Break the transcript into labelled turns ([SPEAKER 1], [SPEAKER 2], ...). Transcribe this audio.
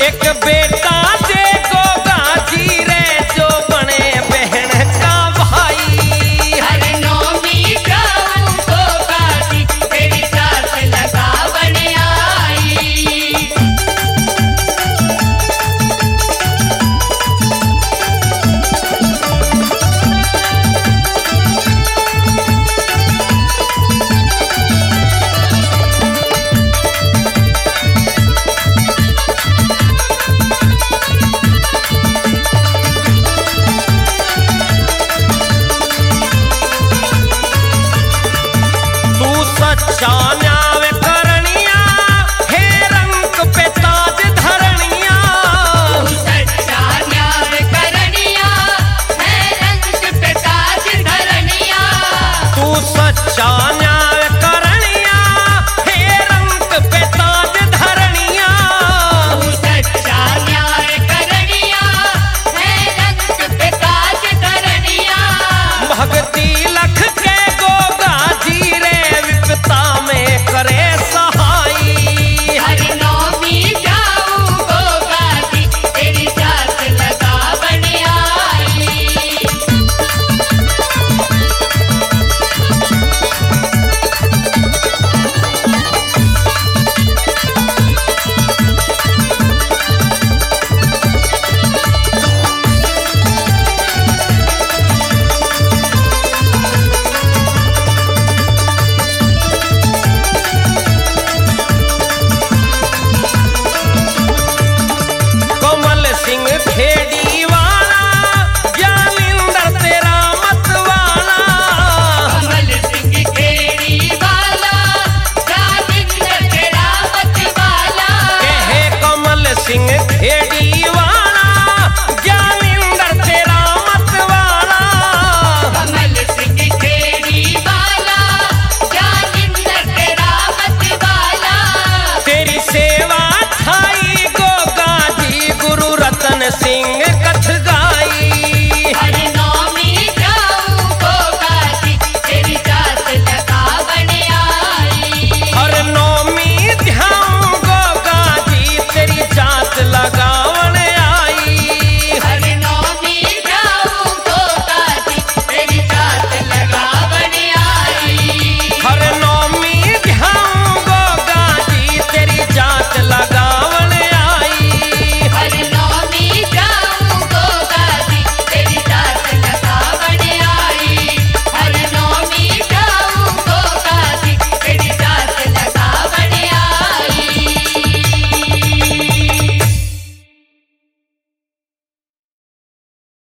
[SPEAKER 1] एक बेटा जे गोगा जी रे जो बने बहन का भाई।
[SPEAKER 2] हर नौमी जाऊं गोगा जी तेरी साथ लगा बन आई।
[SPEAKER 1] तू सच्चा न्याय करनिया हे रंग पे ताज धरनिया।
[SPEAKER 2] तू सच्चा न्याय करनिया है रंग पे ताज धरनिया।
[SPEAKER 1] तू सच्चा न्याय करनिया हे रंग पे ताज धरनिया।
[SPEAKER 2] तू सच्चा न्याय करनिया है रंग पे ताज धरनिया।
[SPEAKER 1] भक्ति लख के गोगा जी रे विपता में करे सहाई।
[SPEAKER 2] हर नौमी जाऊं गोगा जी तेरी साथ लगा बन आई।
[SPEAKER 1] कमल सिंह खेड़ी वाला ज्ञानिंदर तेरा मतवाला।
[SPEAKER 2] कमल सिंह खेड़ी वाला जानिंदर तेरा मत वाला।
[SPEAKER 1] कहे कमल सिंह खेड़ी